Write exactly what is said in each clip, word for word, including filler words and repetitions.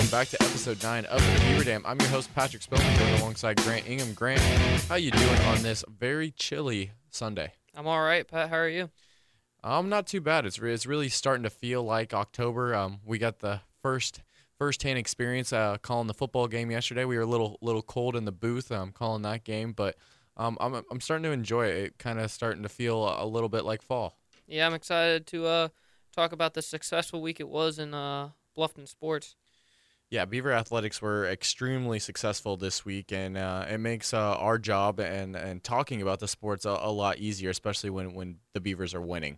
welcome back to episode nine of the Beaver Dam. I'm your host, Patrick Spillman, joined alongside Grant Ingham. Grant, how you doing on this very chilly Sunday? I'm all right, Pat. How are you? Um, not too bad. It's re- it's really starting to feel like October. Um, we got the first first-hand experience uh, calling the football game yesterday. We were a little little cold in the booth um, calling that game, but um, I'm I'm starting to enjoy it. It kind of starting to feel a little bit like fall. Yeah, I'm excited to uh, talk about the successful week it was in uh, Bluffton sports. Yeah, Beaver Athletics were extremely successful this week, and uh, it makes uh, our job and, and talking about the sports a, a lot easier, especially when, when the Beavers are winning.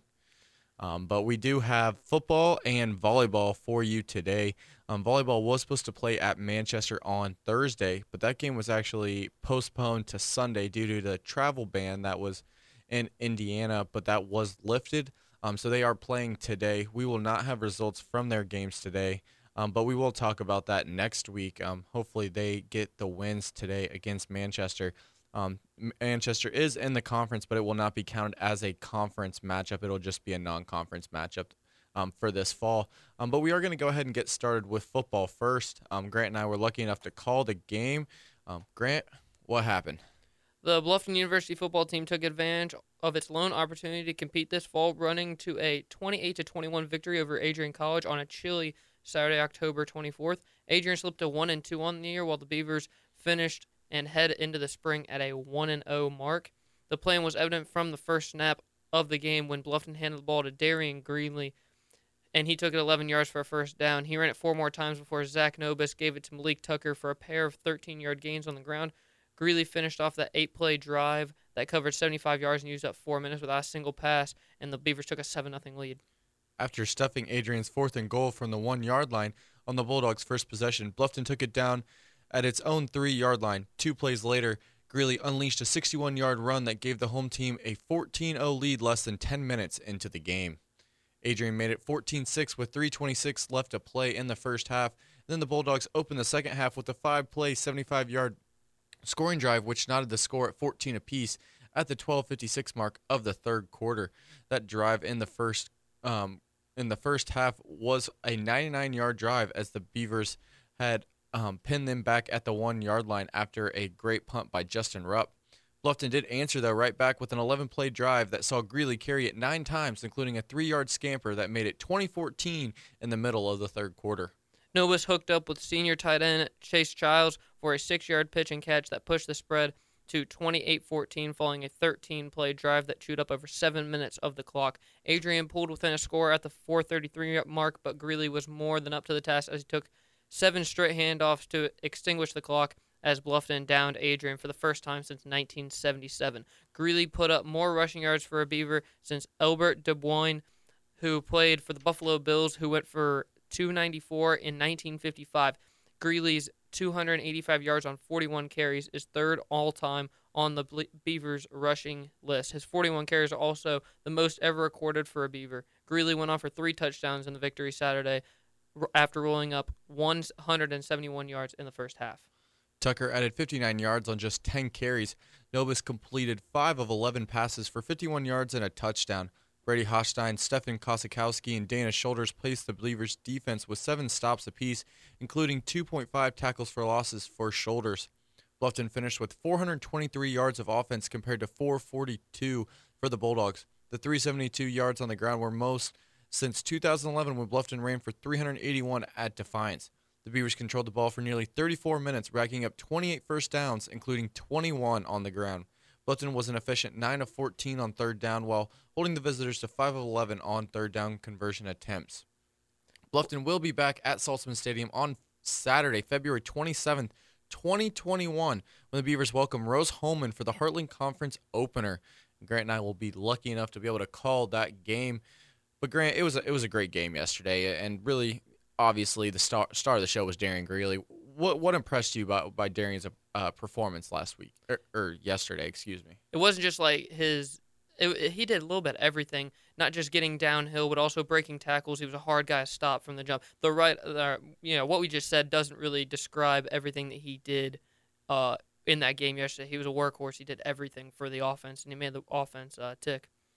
Um, but we do have football and volleyball for you today. Um, volleyball was supposed to play at Manchester on Thursday, but that game was actually postponed to Sunday due to the travel ban that was in Indiana, but that was lifted. Um, so they are playing today. We will not have results from their games today. Um, but we will talk about that next week. Um, hopefully they get the wins today against Manchester. Um, Manchester is in the conference, but it will not be counted as a conference matchup. It'll just be a non-conference matchup um, for this fall. Um, but we are going to go ahead and get started with football first. Um, Grant and I were lucky enough to call the game. Um, Grant, what happened? The Bluffton University football team took advantage of its lone opportunity to compete this fall, running to a twenty-eight to twenty-one victory over Adrian College on a chilly Saturday, October twenty-fourth. Adrian slipped to one and two on the year, while the Beavers finished and head into the spring at a one and oh mark. The plan was evident from the first snap of the game when Bluffton handed the ball to Darian Greenlee, and he took it eleven yards for a first down. He ran it four more times before Zach Nobis gave it to Malik Tucker for a pair of thirteen-yard gains on the ground. Greeley finished off that eight-play drive that covered seventy-five yards and used up four minutes without a single pass, and the Beavers took a seven nothing lead. After stuffing Adrian's fourth and goal from the one-yard line on the Bulldogs' first possession, Bluffton took it down at its own three-yard line. Two plays later, Greeley unleashed a sixty-one-yard run that gave the home team a fourteen oh lead less than ten minutes into the game. Adrian made it fourteen six with three twenty-six left to play in the first half. Then the Bulldogs opened the second half with a five-play, seventy-five-yard scoring drive, which knotted the score at fourteen apiece at the twelve fifty-six mark of the third quarter. That drive in the first um, in the first half was a ninety-nine-yard drive as the Beavers had um, pinned them back at the one-yard line after a great punt by Justin Rupp. Bluffton did answer, though, right back with an eleven-play drive that saw Greeley carry it nine times, including a three-yard scamper that made it twenty fourteen in the middle of the third quarter. Nobis hooked up with senior tight end Chase Childs for a six-yard pitch and catch that pushed the spread to twenty-eight fourteen, following a thirteen-play drive that chewed up over seven minutes of the clock. Adrian pulled within a score at the four thirty-three mark, but Greeley was more than up to the task as he took seven straight handoffs to extinguish the clock as Bluffton downed Adrian for the first time since nineteen seventy-seven. Greeley put up more rushing yards for a Beaver since Albert Dubois, who played for the Buffalo Bills, who went for two ninety-four in nineteen fifty-five. Greeley's two hundred eighty-five yards on forty-one carries is third all-time on the Beavers' rushing list. His forty-one carries are also the most ever recorded for a Beaver. Greeley went on for three touchdowns in the victory Saturday after rolling up one hundred seventy-one yards in the first half. Tucker added fifty-nine yards on just ten carries. Nobis completed five of eleven passes for fifty-one yards and a touchdown. Brady Hochstein, Stefan Kosikowski, and Dana Shoulders placed the Beavers' defense with seven stops apiece, including two point five tackles for losses for Shoulders. Bluffton finished with four hundred twenty-three yards of offense compared to four forty-two for the Bulldogs. The three hundred seventy-two yards on the ground were most since two thousand eleven when Bluffton ran for three hundred eighty-one at Defiance. The Beavers controlled the ball for nearly thirty-four minutes, racking up twenty-eight first downs, including twenty-one on the ground. Bluffton was an efficient nine of fourteen on third down, while holding the visitors to five of eleven on third down conversion attempts. Bluffton will be back at Saltzman Stadium on Saturday, February twenty-seventh, twenty twenty-one, when the Beavers welcome Rose Holman for the Heartland Conference opener. Grant and I will be lucky enough to be able to call that game. But Grant, it was a, it was a great game yesterday, and really, obviously, the star star of the show was Darian Greeley. What what impressed you by by Darian's uh, performance last week or, or yesterday? Excuse me. It wasn't just like his. It, it- he did a little bit of everything, not just getting downhill, but also breaking tackles. He was a hard guy to stop from the jump. The right, uh, you know, what we just said doesn't really describe everything that he did uh, in that game yesterday. He was a workhorse. He did everything for the offense, and he made the offense uh, tick.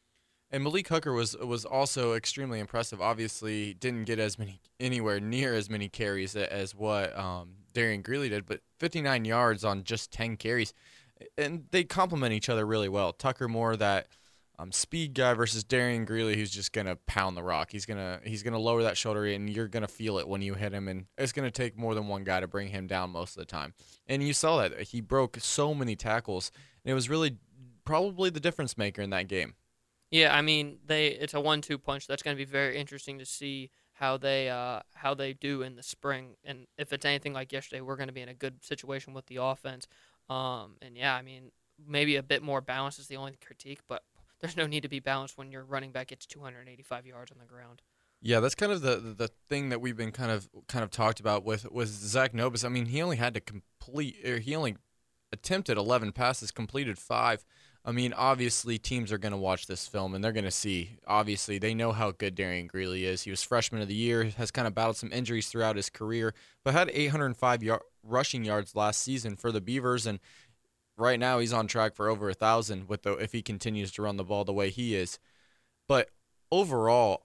And Malik Hooker was was also extremely impressive. Obviously, didn't get as many anywhere near as many carries as what um, Darian Greeley did, but fifty-nine yards on just ten carries, and they complement each other really well. Tucker more that um, speed guy versus Darian Greeley, who's just gonna pound the rock. He's gonna he's gonna lower that shoulder, and you're gonna feel it when you hit him. And it's gonna take more than one guy to bring him down most of the time. And you saw that he broke so many tackles, and it was really probably the difference maker in that game. Yeah, I mean, they it's a one two punch. That's going to be very interesting to see how they uh, how they do in the spring. And if it's anything like yesterday, we're going to be in a good situation with the offense. Um, and yeah, I mean, maybe a bit more balance is the only critique, but there's no need to be balanced when your running back gets two hundred eighty-five yards on the ground. Yeah, that's kind of the the thing that we've been kind of kind of talked about with with Zach Nobis. I mean, he only had to complete, or he only attempted eleven passes, completed five. I mean, obviously, teams are going to watch this film, and they're going to see, obviously, they know how good Darian Greeley is. He was freshman of the year, has kind of battled some injuries throughout his career, but had eight hundred five yard, rushing yards last season for the Beavers, and right now he's on track for over one thousand with the, if he continues to run the ball the way he is. But overall,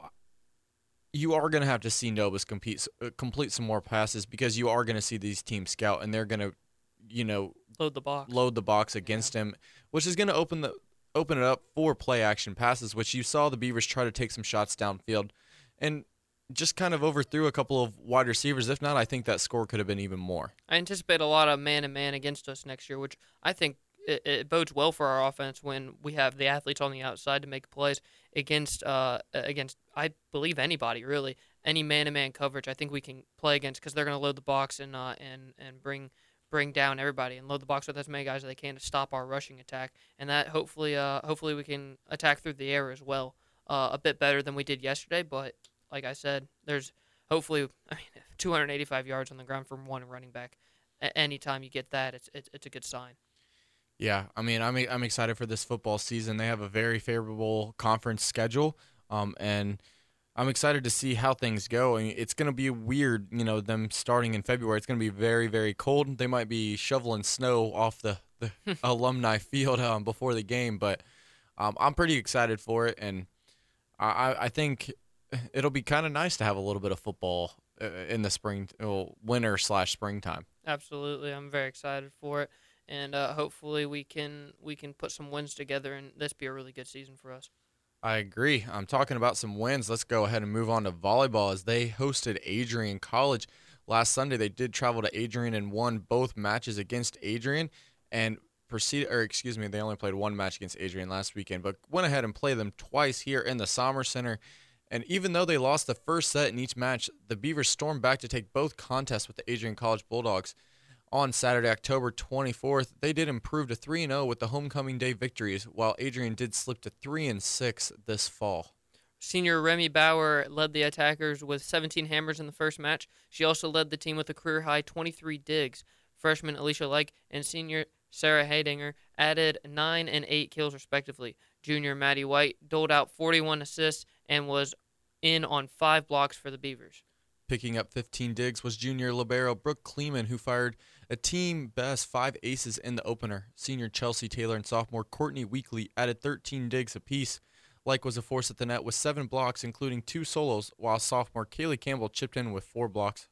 you are going to have to see Nobis compete, complete some more passes because you are going to see these teams scout, and they're going to, you know, Load the box. Load the box against yeah. him, which is going to open the open it up for play action passes, which you saw the Beavers try to take some shots downfield, and just kind of overthrew a couple of wide receivers. If not, I think that score could have been even more. I anticipate a lot of man-to-man against us next year, which I think it, it bodes well for our offense when we have the athletes on the outside to make plays against uh against I believe anybody really, any man-to-man coverage. I think we can play against because they're going to load the box and uh and and bring. bring down everybody and load the box with as many guys as they can to stop our rushing attack, and that hopefully uh, hopefully we can attack through the air as well uh, a bit better than we did yesterday. But like I said, there's hopefully I mean, two hundred eighty-five yards on the ground from one running back. A- anytime you get that, it's, it's it's a good sign. Yeah, I mean, I'm I'm excited for this football season. They have a very favorable conference schedule, um, and I'm excited to see how things go. I mean, it's going to be weird, you know, them starting in February. It's going to be very, very cold. They might be shoveling snow off the, the alumni field um, before the game, but um, I'm pretty excited for it, and I, I think it'll be kind of nice to have a little bit of football uh, in the spring, well, winter slash springtime. Absolutely, I'm very excited for it, and uh, hopefully we can we can put some wins together, and this be a really good season for us. I agree. I'm talking about some wins. Let's go ahead and move on to volleyball as they hosted Adrian College last Sunday. They did travel to Adrian and won both matches against Adrian and proceed, or excuse me, they only played one match against Adrian last weekend, but went ahead and played them twice here in the Sommer Center. And even though they lost the first set in each match, the Beavers stormed back to take both contests with the Adrian College Bulldogs. On Saturday, October twenty-fourth, they did improve to three and oh with the homecoming day victories, while Adrian did slip to three and six this fall. Senior Remy Bauer led the attackers with seventeen hammers in the first match. She also led the team with a career-high twenty-three digs. Freshman Alicia Like and senior Sarah Haydinger added nine and eight kills respectively. Junior Maddie White doled out forty-one assists and was in on five blocks for the Beavers. Picking up fifteen digs was junior libero Brooke Kleeman, who fired a team best five aces in the opener. Senior Chelsea Taylor and sophomore Courtney Weekly added thirteen digs apiece. Like was a force at the net with seven blocks, including two solos, while sophomore Kaylee Campbell chipped in with four blocks.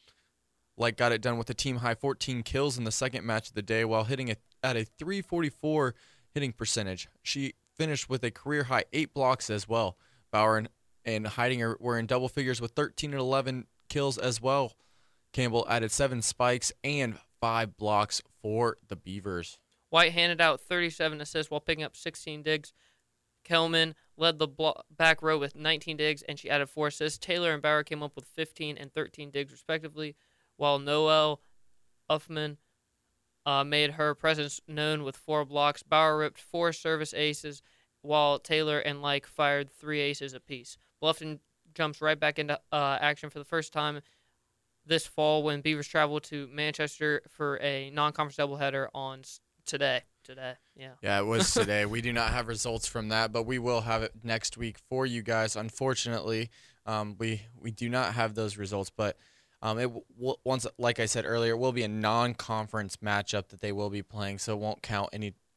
Like got it done with a team-high fourteen kills in the second match of the day while hitting it at a three forty-four hitting percentage. She finished with a career-high eight blocks as well. Bauer and, and Heidinger were in double figures with thirteen and eleven kills as well. Campbell added seven spikes and five blocks for the Beavers. White handed out thirty-seven assists while picking up sixteen digs. Kelman led the blo- back row with nineteen digs, and she added four assists. Taylor and Bauer came up with fifteen and thirteen digs, respectively, while Noelle Uffman uh, made her presence known with four blocks. Bauer ripped four service aces, while Taylor and Like fired three aces apiece. Bluffton jumps right back into uh, action for the first time this fall when Beavers travel to Manchester for a non-conference doubleheader on s- today. Today, yeah. Yeah, it was today. We do not have results from that, but we will have it next week for you guys. Unfortunately, um, we we do not have those results, but um, it w- once, like I said earlier, it will be a non-conference matchup that they will be playing, so it won't count any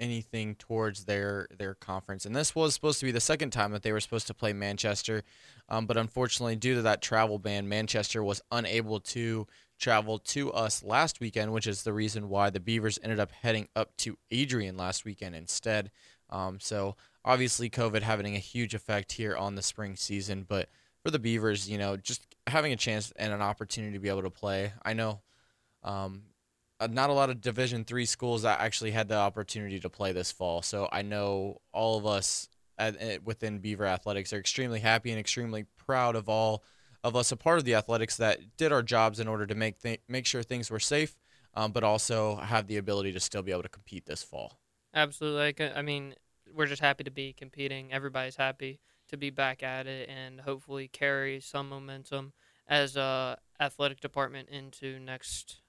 anything towards their their conference. And this was supposed to be the second time that they were supposed to play Manchester, um, but unfortunately, due to that travel ban, Manchester was unable to travel to us last weekend, which is the reason why the Beavers ended up heading up to Adrian last weekend instead. Um, so obviously, COVID having a huge effect here on the spring season, but for the Beavers, you know, just having a chance and an opportunity to be able to play. I know um, uh, not a lot of Division three schools that actually had the opportunity to play this fall, so I know all of us at, at, within Beaver Athletics are extremely happy and extremely proud of all of us a part of the athletics that did our jobs in order to make th- make sure things were safe, um, but also have the ability to still be able to compete this fall. Absolutely. Like, I mean, we're just happy to be competing. Everybody's happy to be back at it and hopefully carry some momentum as a athletic department into next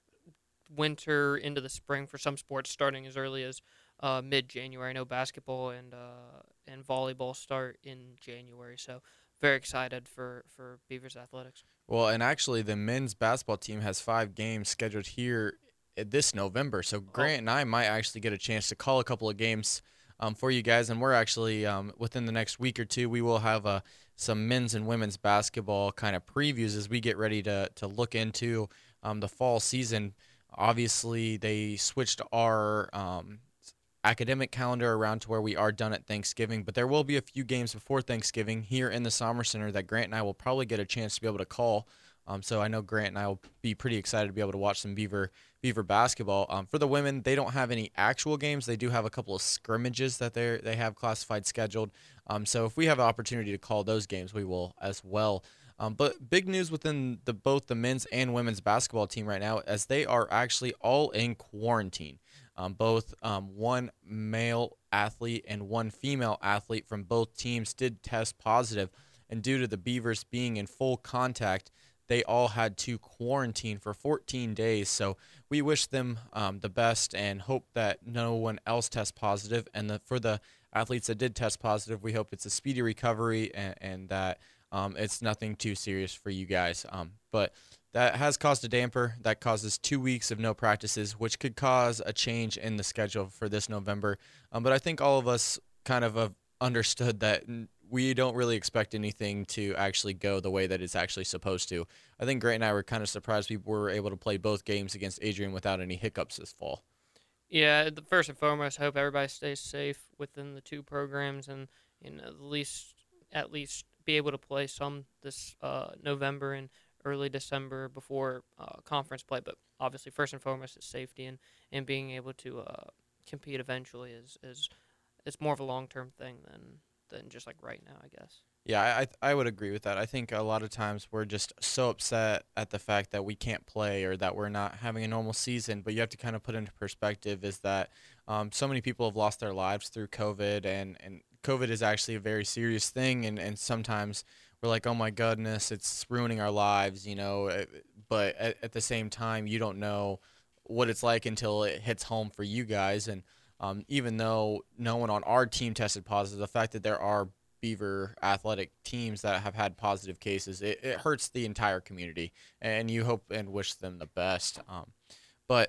winter, into the spring for some sports starting as early as uh, mid-January. I know basketball and uh, and volleyball start in January, so very excited for, for Beavers Athletics. Well, and actually the men's basketball team has five games scheduled here this November, so Grant and I might actually get a chance to call a couple of games um, for you guys, and we're actually um, within the next week or two we will have uh, some men's and women's basketball kind of previews as we get ready to to look into um, the fall season. Obviously, they switched our um, academic calendar around to where we are done at Thanksgiving, but there will be a few games before Thanksgiving here in the Sommer Center that Grant and I will probably get a chance to be able to call. Um, so I know Grant and I will be pretty excited to be able to watch some Beaver Beaver basketball. Um, for the women, they don't have any actual games. They do have a couple of scrimmages that they they have classified scheduled. Um, so if we have an opportunity to call those games, we will as well. Um, but big news within the both the men's and women's basketball team right now, as they are actually all in quarantine. Um, both um, one male athlete and one female athlete from both teams did test positive, and due to the Beavers being in full contact, they all had to quarantine for fourteen days. So we wish them um, the best and hope that no one else tests positive. And the, for the athletes that did test positive, we hope it's a speedy recovery and, and that um, it's nothing too serious for you guys. Um, but that has caused a damper. That causes two weeks of no practices, which could cause a change in the schedule for this November. Um, but I think all of us kind of uh, understood that we don't really expect anything to actually go the way that it's actually supposed to. I think Grant and I were kind of surprised we were able to play both games against Adrian without any hiccups this fall. Yeah, the first and foremost, I hope everybody stays safe within the two programs and, you know, at least at least be able to play some this uh, November and early December before uh, conference play. But obviously, first and foremost, is safety and, and being able to uh, compete eventually is is it's more of a long term thing than than just like right now, I guess. Yeah, I I would agree with that. I think a lot of times we're just so upset at the fact that we can't play or that we're not having a normal season. But you have to kind of put into perspective is that um, so many people have lost their lives through COVID, and, and COVID is actually a very serious thing. And, and sometimes we're like, oh my goodness, it's ruining our lives, you know. But at, at the same time, you don't know what it's like until it hits home for you guys. And um, even though no one on our team tested positive, the fact that there are Beaver athletic teams that have had positive cases, it, it hurts the entire community, and you hope and wish them the best. Um, but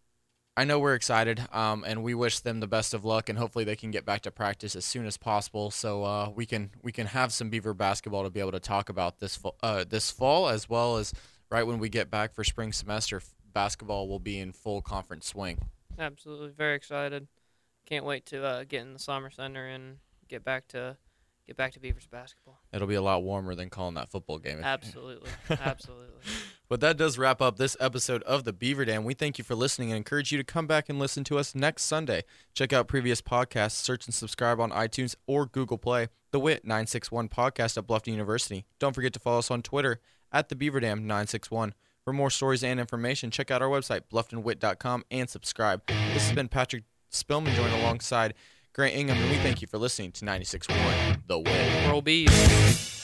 I know we're excited, um, and we wish them the best of luck, and hopefully they can get back to practice as soon as possible, so uh, we can we can have some Beaver basketball to be able to talk about this fall, uh, this fall, as well as right when we get back for spring semester. Basketball will be in full conference swing. Absolutely, very excited. Can't wait to uh, get in the Sommer Center and get back to. Get back to Beavers basketball. It'll be a lot warmer than calling that football game. Absolutely. Absolutely. But that does wrap up this episode of the Beaver Dam. We thank you for listening and encourage you to come back and listen to us next Sunday. Check out previous podcasts, search and subscribe on iTunes or Google Play. The W I T nine six one podcast at Bluffton University. Don't forget to follow us on Twitter at the Beaver Dam nine six one. For more stories and information, check out our website, bluffton wit dot com, and subscribe. This has been Patrick Spillman joined alongside Grant Ingham, and we thank you for listening to ninety-six point one The Way. Roll Bees.